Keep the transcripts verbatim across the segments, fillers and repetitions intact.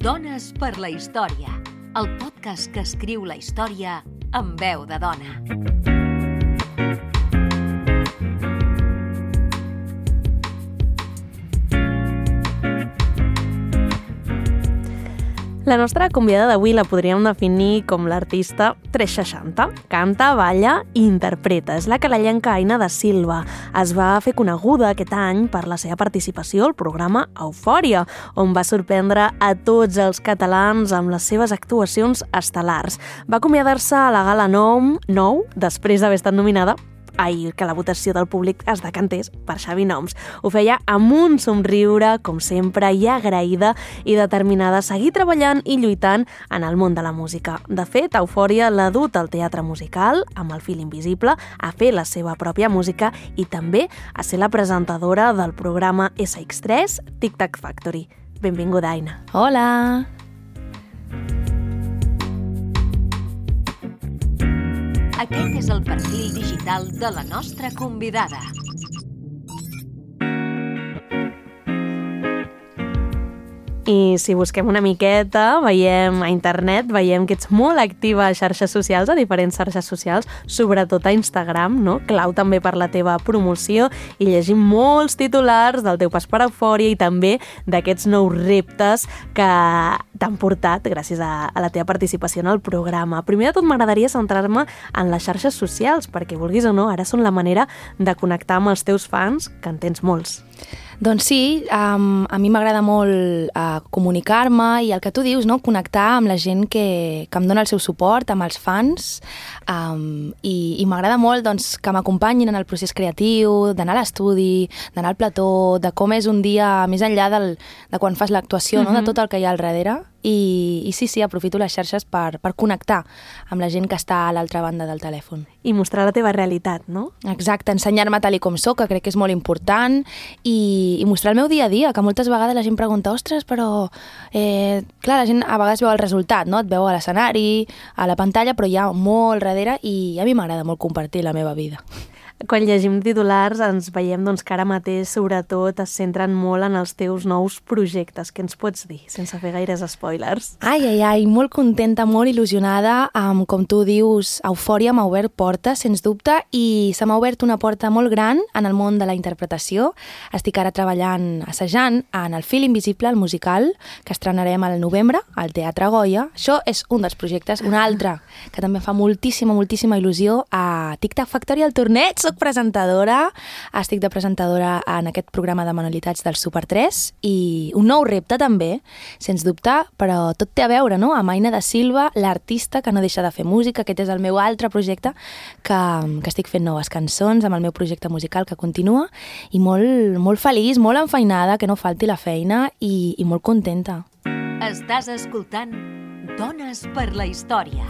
Dones per la història, el podcast que escriu la història amb veu de dona. La nostra convidada d'avui la podríem definir com l'artista tres seixanta. Canta, balla i interpreta. És la carallenca Aina da Silva. Es va fer coneguda aquest any per la seva participació al programa Eufòria, on va sorprendre a tots els catalans amb les seves actuacions estel·lars. Va acomiadar-se a la Gala nou, després d'haver estat nominada ahir que la votació del públic es decantés per Xavi Noms. Ho feia amb un somriure, com sempre, i agraïda i determinada a seguir treballant i lluitant en el món de la música. De fet, Eufòria l'ha dut al teatre musical, amb El fil invisible, a fer la seva pròpia música i també a ser la presentadora del programa esse ics tres Tic Tac Factory. Benvinguda, Aina. Hola! Aquest és el perfil digital de la nostra convidada. I si busquem una miqueta, veiem a internet, veiem que ets molt activa a xarxes socials, a diferents xarxes socials, sobretot a Instagram, no? Clau també per la teva promoció, i llegim molts titulars del teu pas per Eufòria i també d'aquests nous reptes que t'han portat gràcies a, a la teva participació en el programa. Primer de tot m'agradaria centrar-me en les xarxes socials, perquè vulguis o no, ara són la manera de connectar amb els teus fans, que en tens molts. Doncs sí, um, a mi m'agrada molt uh, comunicar-me i el que tu dius, no? Connectar amb la gent que, que em dona el seu suport, amb els fans, um, i, i m'agrada molt doncs, que m'acompanyin en el procés creatiu, d'anar a l'estudi, d'anar al plató, de com és un dia més enllà del, de quan fas l'actuació, mm-hmm. no? De tot el que hi ha al darrere. I, i sí, sí, aprofito les xarxes per, per connectar amb la gent que està a l'altra banda del telèfon. I mostrar la teva realitat, no? Exacte, ensenyar-me tal i com soc, que crec que és molt important, i, i mostrar el meu dia a dia, que moltes vegades la gent pregunta, ostres, però... Eh, clar, la gent a vegades veu el resultat, no? Et veu a l'escenari, a la pantalla, però hi ha molt darrere i a mi m'agrada molt compartir la meva vida. Quan llegim titulars ens veiem doncs, que ara mateix, sobretot, es centren molt en els teus nous projectes. Què ens pots dir, sense fer gaires spoilers? Ai, ai, ai, molt contenta, molt il·lusionada, amb, com tu dius, Eufòria m'ha obert portes, sens dubte, i se m'ha obert una porta molt gran en el món de la interpretació. Estic ara treballant, assajant, en El fil invisible, el musical, que estrenarem al novembre, al Teatre Goya. Això és un dels projectes. Un altre, que també fa moltíssima, moltíssima il·lusió, a Tic Tac Factory, al torneig. Soc presentadora, estic de presentadora en aquest programa de manualitats del Super tres i un nou repte també, sens dubte, però tot té a veure, no?, amb Aina da Silva, l'artista que no deixa de fer música. Aquest és el meu altre projecte, que, que estic fent noves cançons amb el meu projecte musical que continua, i molt, molt feliç, molt enfeinada, que no falti la feina, i, i molt contenta. Estàs escoltant Dones per la història.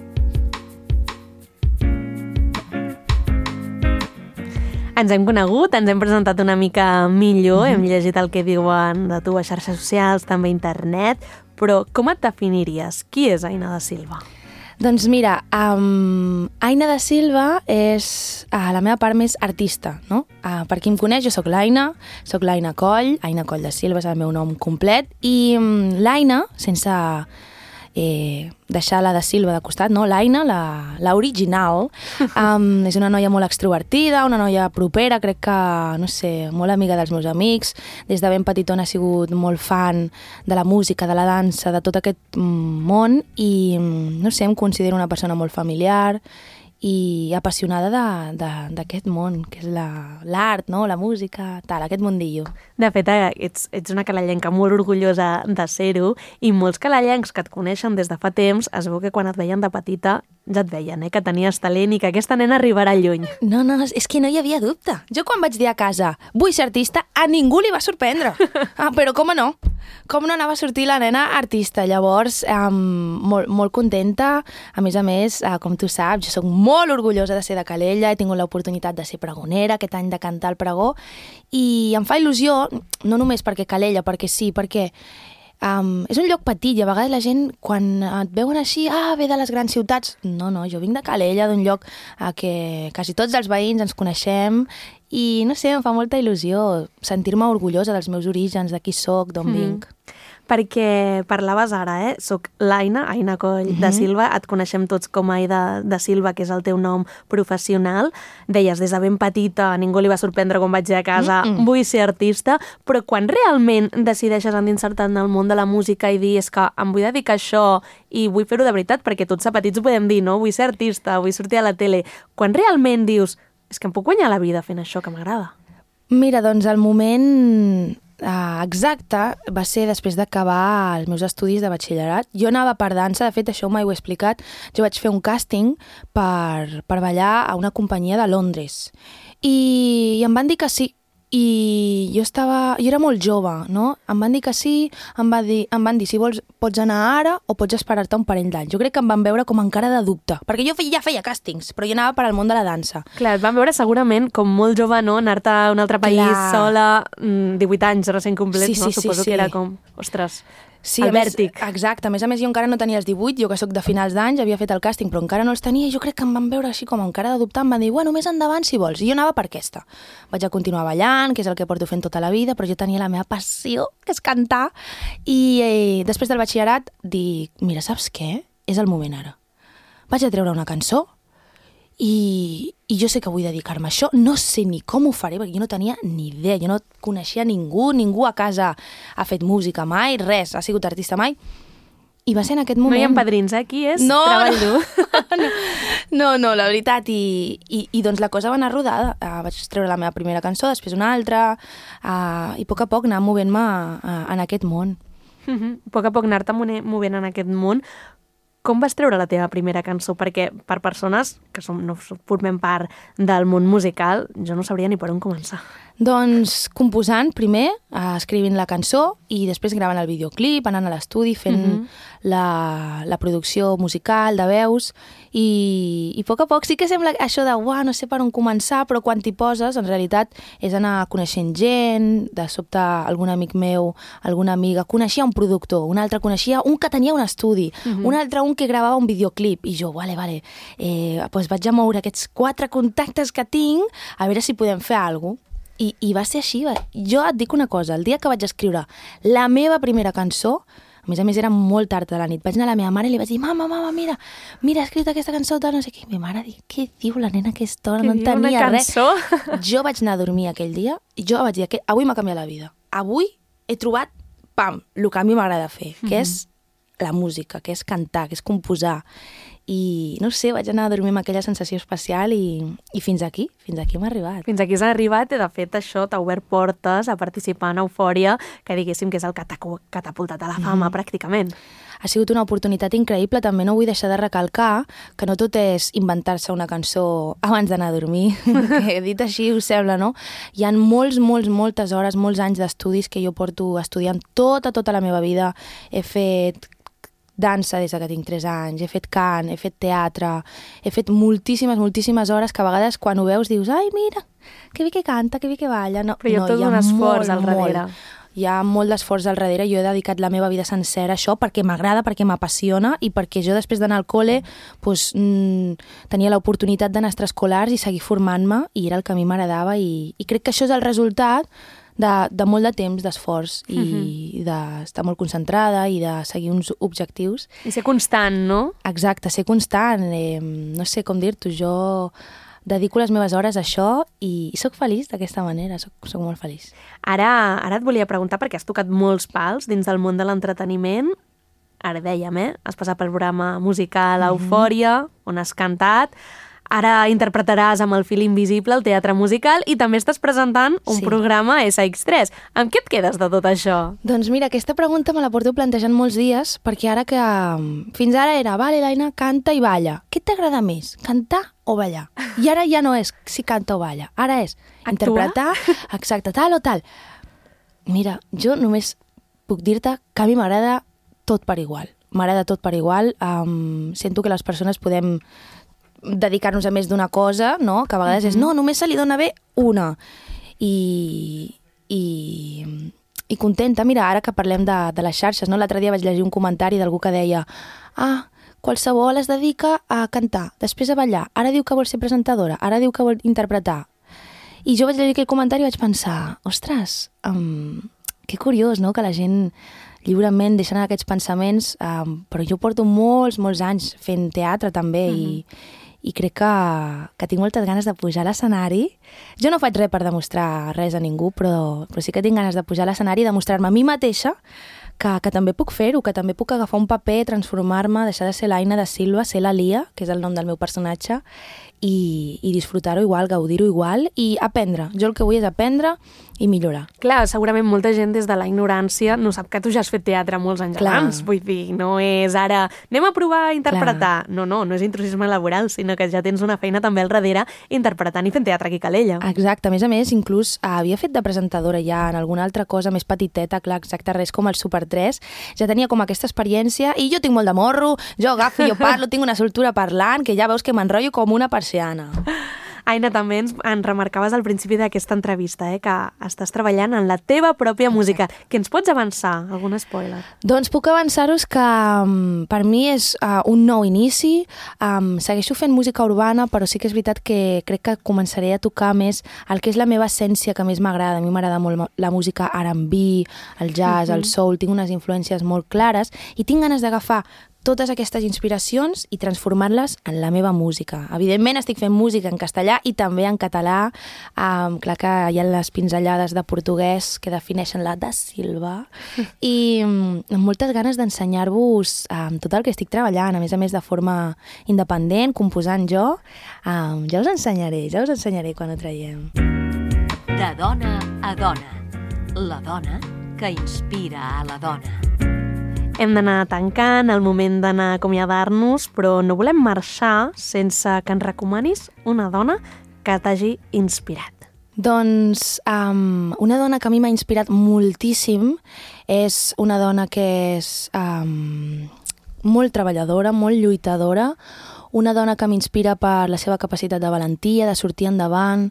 Ens hem conegut, ens hem presentat una mica millor, mm-hmm. hem llegit el que diuen de tu a xarxes socials, també a internet, però com et definiries? Qui és Aina da Silva? Doncs mira, um, Aina da Silva és uh, la meva part més artista, no? Uh, per qui em coneix, jo sóc l'Aina, sóc l'Aina Coll, Aina Coll da Silva és el meu nom complet, i um, l'Aina, sense... Eh, deixar la da Silva de costat, no? L'Aina, la, la original, um, és una noia molt extrovertida, una noia propera, crec que, no sé, molt amiga dels meus amics. Des de ben petitona ha sigut molt fan de la música, de la dansa, de tot aquest mm, món, i, no sé, em considero una persona molt familiar i apassionada d'aquest món, que és l'art, no? La música, tal, aquest mundillo. De fet, ets, ets una calellenca molt orgullosa de ser-ho, i molts calellencs que et coneixen des de fa temps es veu que quan et veien de petita ja et veien, eh, que tenies talent i que aquesta nena arribarà lluny. No, no, és que no hi havia dubte. Jo quan vaig dir a casa, vull ser artista, a ningú li va sorprendre. Ah, però com no? Com no anava a sortir la nena artista? Llavors, um, molt, molt contenta. A més a més, uh, com tu saps, jo soc molt orgullosa de ser de Calella, he tingut l'oportunitat de ser pregonera, aquest any de cantar el pregó, i em fa il·lusió, no només perquè Calella, perquè sí, perquè Um, és un lloc petit i a vegades la gent quan et veuen així, ah, ve de les grans ciutats. No, no, jo vinc de Calella, d'un lloc a que quasi tots els veïns ens coneixem i no sé, em fa molta il·lusió sentir-me orgullosa dels meus orígens, de qui soc, d'on mm. vinc. perquè parlaves ara, eh? Soc l'Aina, Aina Coll mm-hmm. de Silva, et coneixem tots com a Aida de Silva, que és el teu nom professional. Deies, des de ben petita, a ningú li va sorprendre quan vaig dir a casa, mm-mm. vull ser artista, però quan realment decideixes endinsar-te en el món de la música i dir, és que em vull dedicar a això i vull fer-ho de veritat, perquè tots a petits ho podem dir, no? Vull ser artista, vull sortir a la tele. Quan realment dius, és que em puc guanyar la vida fent això que m'agrada? Mira, doncs el moment uh, exacte va ser després d'acabar els meus estudis de batxillerat. Jo anava per dansa, de fet això mai ho he explicat. Jo vaig fer un càsting per, per ballar a una companyia de Londres i, i em van dir que sí. I jo estava, jo era molt jove, no? Em van dir que sí, em, va dir, em van dir si vols pots anar ara o pots esperar-te un parell d'anys. Jo crec que em van veure com encara de dubte, perquè jo ja feia càstings, però jo anava per al món de la dansa. Clar, et van veure segurament com molt jove, no? Anar-te a un altre país Clar. sola, divuit anys recent complets, sí, sí, no? Sí, Suposo sí. que era com, ostres... Sí, el vèrtic. Exacte, a més a més jo encara no tenia els divuit, jo que sóc de finals d'anys, havia fet el càsting però encara no els tenia i jo crec que em van veure així com encara de dubtar, em van dir, bueno, més endavant si vols, i jo anava per aquesta. Vaig a continuar ballant, que és el que porto fent tota la vida, però jo tenia la meva passió, que és cantar, i eh, després del batxillerat dic, mira, saps què? És el moment ara. Vaig a treure una cançó i, i jo sé que vull dedicar-me a això, no sé ni com ho faré, perquè jo no tenia ni idea, jo no coneixia ningú, ningú a casa ha fet música mai, res, ha sigut artista mai, i va ser en aquest moment... No hi ha padrins, eh? Aquí és no, treball no. dur. no, no, no, la veritat, i, i, i doncs la cosa va anar rodada, uh, vaig treure la meva primera cançó, després una altra, uh, i a poc a poc anar movent-me uh, en aquest món. Uh-huh. A poc a poc anar-te movent en aquest món. Com vas treure la teva primera cançó? Perquè per persones que som, no formem part del món musical, jo no sabria ni per on començar. Doncs composant primer, escrivint la cançó i després gravant el videoclip, anant a l'estudi, fent uh-huh. la, la producció musical de veus i, i a poc a poc sí que sembla això de uah, no sé per on començar, però quan t'hi poses en realitat és anar coneixent gent, de sobte algun amic meu, alguna amiga, coneixia un productor, un altre coneixia un que tenia un estudi, uh-huh. un altre un que gravava un videoclip i jo, vale, vale, eh, doncs vaig a moure aquests quatre contactes que tinc a veure si podem fer alguna cosa. I, I va ser així. Jo et dic una cosa, el dia que vaig escriure la meva primera cançó, a més a més era molt tard de la nit, vaig anar a la meva mare i li vaig dir, mama, mama, mira, mira, he escrit aquesta cançó, tal, no sé què. I ma mare diu, què diu la nena aquesta hora? No en tenia res. Jo vaig anar a dormir aquell dia i jo vaig dir, avui m'ha canviat la vida. Avui he trobat, pam, el que a mi m'agrada fer, mm-hmm. que és la música, que és cantar, que és composar. I no sé, vaig anar a dormir amb aquella sensació especial i, i fins aquí, fins aquí hem arribat. Fins aquí has arribat i de fet això t'ha obert portes a participar en Eufòria, que diguéssim que és el que t'ha catapultat a la fama, mm. pràcticament. Ha sigut una oportunitat increïble, també no vull deixar de recalcar que no tot és inventar-se una cançó abans d'anar a dormir, que dit així us sembla, no? Hi ha molts, molts, moltes hores, molts anys d'estudis que jo porto estudiant tota, tota la meva vida. He fet dansa des que tinc tres anys, he fet cant, he fet teatre, he fet moltíssimes, moltíssimes hores que a vegades quan ho veus dius ai, mira, que bé que canta, que bé que balla. No, però hi ha no, tot hi ha un esforç molt, al darrere. Molt. Hi ha molt d'esforç al darrere, jo he dedicat la meva vida sencera a això perquè m'agrada, perquè m'apassiona i perquè jo després d'anar al col·le doncs, mmm, tenia l'oportunitat d'anar a extraescolars i seguir formant-me i era el que a mi m'agradava i, i crec que això és el resultat de, de molt de temps d'esforç i uh-huh. d'estar molt concentrada i de seguir uns objectius. I ser constant, no? Exacte, ser constant. Eh, no sé com dir-t'ho, jo dedico les meves hores a això i, i sóc feliç d'aquesta manera, soc, soc molt feliç. Ara, ara et volia preguntar, perquè has tocat molts pals dins del món de l'entreteniment. Ara dèiem, eh? Has passat pel programa musical Eufòria, mm-hmm. on has cantat. Ara interpretaràs amb el fil invisible el teatre musical i també estàs presentant un sí. programa essa ics tres. Amb què et quedes de tot això? Doncs mira, aquesta pregunta me la porto plantejant molts dies perquè ara que... Fins ara era, vale, l'Aina, canta i balla. Què t'agrada més, cantar o ballar? I ara ja no és si canta o balla. Ara és Actua? Interpretar, exacte, tal o tal. Mira, jo només puc dir-te que a mi m'agrada tot per igual. M'agrada tot per igual. Um, sento que les persones podem dedicar-nos a més d'una cosa, no? Que a vegades mm-hmm. és, no, només se li dona bé una. I, i, i contenta. Mira, ara que parlem de, de les xarxes, no? L'altre dia vaig llegir un comentari d'algú que deia ah, qualsevol es dedica a cantar, després a ballar, ara diu que vol ser presentadora, ara diu que vol interpretar. I jo vaig llegir aquell comentari i vaig pensar, ostres, um, que curiós, no?, que la gent lliurement, deixant aquests pensaments, um, però jo porto molts, molts anys fent teatre també uh-huh. i, i crec que, que tinc moltes ganes de pujar a l'escenari. Jo no faig res per demostrar res a ningú, però, però sí que tinc ganes de pujar a l'escenari i demostrar-me a mi mateixa que, que també puc fer-ho, que també puc agafar un paper, transformar-me, deixar de ser l'Aina da Silva, ser la Lia, que és el nom del meu personatge, i, i disfrutar-ho igual, gaudir-ho igual i aprendre. Jo el que vull és aprendre i millorar. Clar, segurament molta gent des de la ignorància no sap que tu ja has fet teatre molts anys Clar. abans. Vull dir, no és ara anem a provar a interpretar. Clar. No, no, no és intrusisme laboral, sinó que ja tens una feina també al darrere interpretant i fent teatre aquí a Calella. Exacte, a més a més, inclús eh, havia fet de presentadora ja en alguna altra cosa més petiteta, clar, exacte, res com el Super tres. Ja tenia com aquesta experiència i jo tinc molt de morro, jo agafo, jo parlo, tinc una soltura parlant, que ja veus que m'enrotllo com una persiana. Aina, també ens, en remarcaves al principi d'aquesta entrevista, eh, que estàs treballant en la teva pròpia música. Que ens pots avançar? Algun spoiler? Doncs puc avançar-vos que um, per mi és uh, un nou inici. Um, segueixo fent música urbana, però sí que és veritat que crec que començaré a tocar més el que és la meva essència que més m'agrada. A mi m'agrada molt la música R and B, el jazz, uh-huh. el soul, tinc unes influències molt clares i tinc ganes d'agafar totes aquestes inspiracions i transformar-les en la meva música. Evidentment estic fent música en castellà i també en català. Um, clar que hi ha les pinzellades de portuguès que defineixen la da Silva i um, amb moltes ganes d'ensenyar-vos um, tot el que estic treballant, a més a més de forma independent, composant jo. Um, ja us ensenyaré, ja us ensenyaré quan ho traiem. De dona a dona. La dona que inspira a la dona. Hem d'anar tancant, el moment d'anar a acomiadar-nos, però no volem marxar sense que ens recomanis una dona que t'hagi inspirat. Doncs um, una dona que a mi m'ha inspirat moltíssim és una dona que és um, molt treballadora, molt lluitadora, una dona que m'inspira per la seva capacitat de valentia, de sortir endavant,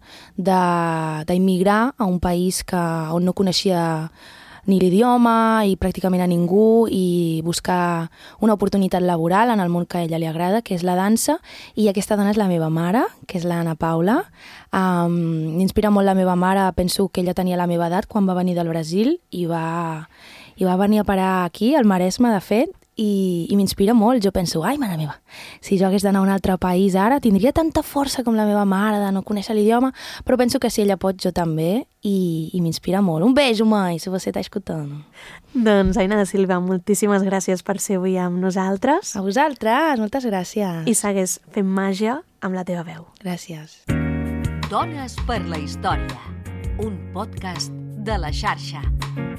d'immigrar a un país que, on no coneixia ni l'idioma i pràcticament a ningú i buscar una oportunitat laboral en el món que a ella li agrada, que és la dansa, i aquesta dona és la meva mare, que és l'Anna Paula. Um, m'inspira molt la meva mare, penso que ella tenia la meva edat quan va venir del Brasil i va, i va venir a parar aquí, al Maresme, de fet, i, i m'inspira molt. Jo penso, ai, mare meva, si jo hagués d'anar a un altre país ara, tindria tanta força com la meva mare de no conèixer l'idioma, però penso que si ella pot, jo també, i, i m'inspira molt. Un beijo, mãe, si você està escoltant. Doncs, Aina da Silva, moltíssimes gràcies per ser avui amb nosaltres. A vosaltres, moltes gràcies. I segueix fent màgia amb la teva veu. Gràcies. Dones per la història, un podcast de la xarxa.